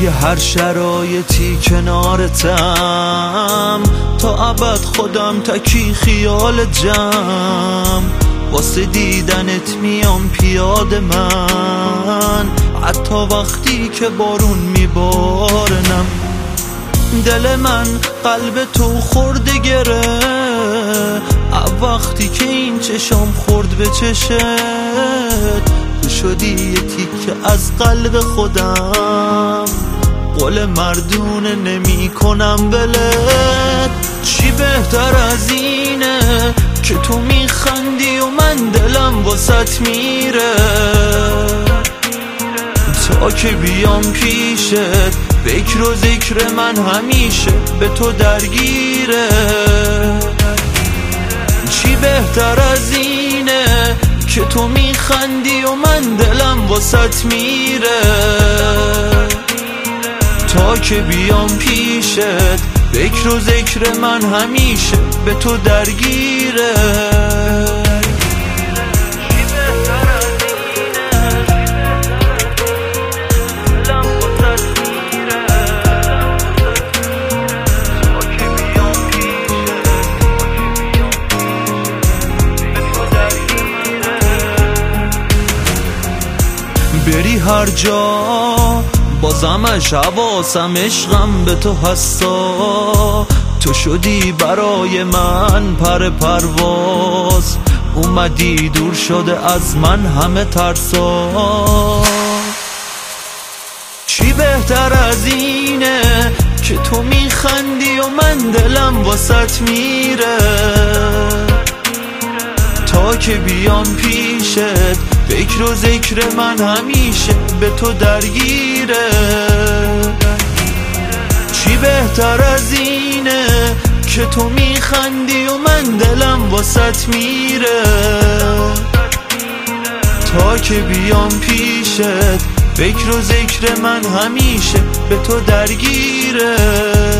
توی هر شرایطی کنارتم، تا ابد خودم تکی خیال جمع. واسه دیدنت میام پیاده من، حتی وقتی که بارون میبارنم. دل من قلب تو خورده گره، وقتی که این چشام خورد به چشت. تو شدی یه تیکه از قلب خودم، قول مردونه نمی کنم بلت. چی بهتر از اینه که تو میخندی و من دلم واسط میره. تا که بیام پیشت فکر و ذکر من همیشه به تو درگیره. چی بهتر از اینه که تو میخندی و من دلم واسط میره. تا که بیام پیشت فکر و ذکر من همیشه به تو درگیره. بری هر جا بازمش حواسم، عشقم به تو هستا. تو شدی برای من پر پرواز، اومدی دور شده از من همه ترسا. چی بهتر از اینه که تو میخندی و من دلم واسط میره. تا که بیام پیشت فکر و ذکر من همیشه به تو درگیره. چی بهتر از اینه که تو میخندی و من دلم واسط میره. تا که بیام پیشت فکر و ذکر من همیشه به تو درگیره.